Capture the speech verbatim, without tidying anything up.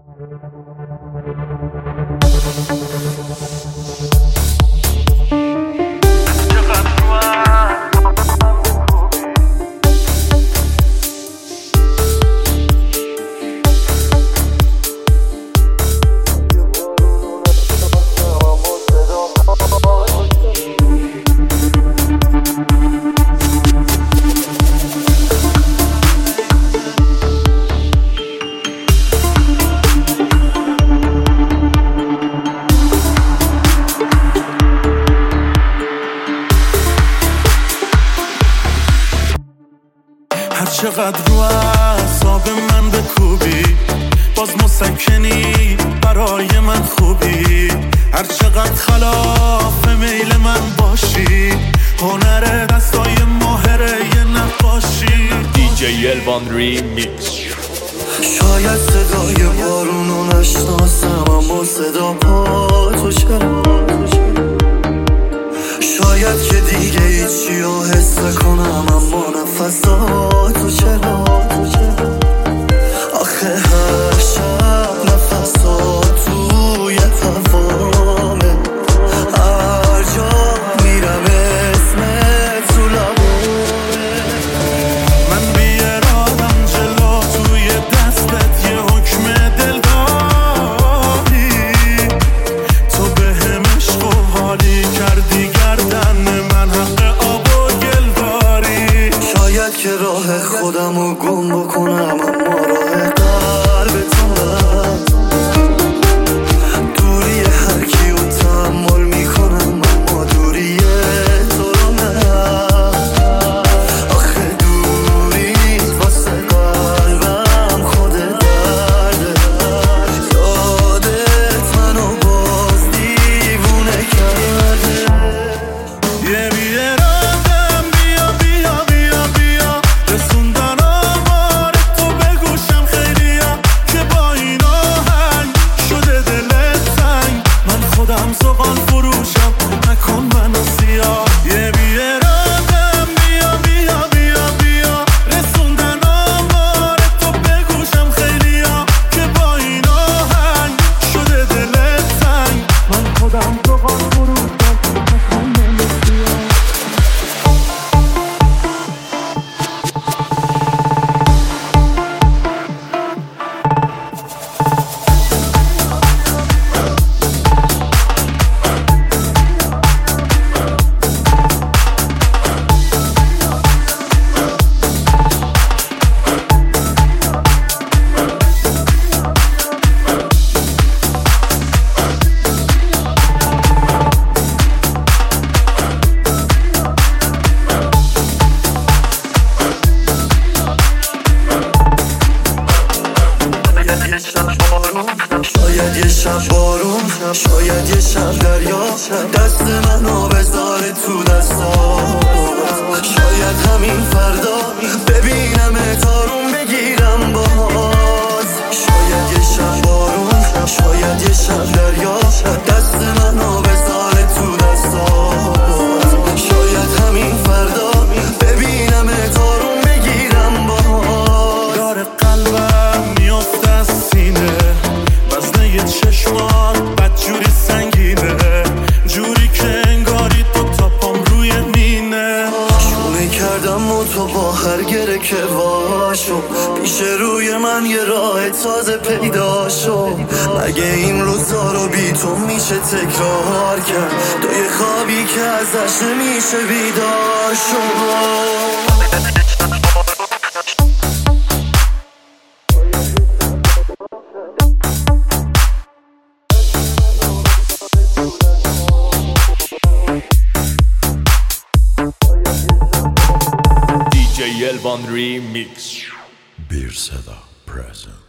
هر چقدر رو اعصاب من بکوبی باز مسکنی برای من خوبی، هر چقدر خلاف میل من باشی هنر دستای ماهره یه نقاشی. دیجی الوان ریمیکس. شاید صدای بارونو نشناسم اما صدا پا تو چرا، شاید که دیگه هیچی رو حس کنم اما نفساتو چرا. آخه هر شب نفسات توی هوامه، هر جا میرم اسمت تو لبامه. من بیارادم جلو توی دستت یه حکم دل داری، تو به هم عشق و حالی کردی گردن من حق آب و گل داری. شاید که راه خودمو گم بکنم اما راه قلب تو نه، دوری هر کیو تحمل میکنم اما دوری تو رو نه. آخه دوری واسه قلبم خود درده، یادت منو باز دیوونه کرده. یه بیارادم بیا بیا بیا بیا رسوندن آمار تو به گوشم خیلیا که با این آهنگ شده دلت تنگ، من خودم زغال فروشم نکن منو سیاه. یه بیارادم بیا بیا بیا بیا رسوندن آمار تو به گوشم خیلیا که با این آهنگ شده دلت تنگ، من خودم زغال فروشم نکن منو سیاه. شاید یه شب بارون، شاید یه شب دریا دست منو بذاره تو دستات، شاید همین فردا ببینم تارون بگیرم باز. شاید یه شب بارون، شاید یه شب دریا دست منو بذاره تو دستات، شاید همین فردا ببینم تارون بگیرم باز. داره قلبم میافته از سینه، وزنه یه چشمات بدجوری سنگینه، جوری که انگاری تو تاپام روی مینه. شونه کردم و تو با هر گره که واشو پیش روی من یه راه تازه پیدا شو. مگه این روزا رو بی تو میشه تکرار کرد، تو یه خوابی که ازش نمیشه بیدار شو. دیجی الوان ریمیکس. Bir Seda present.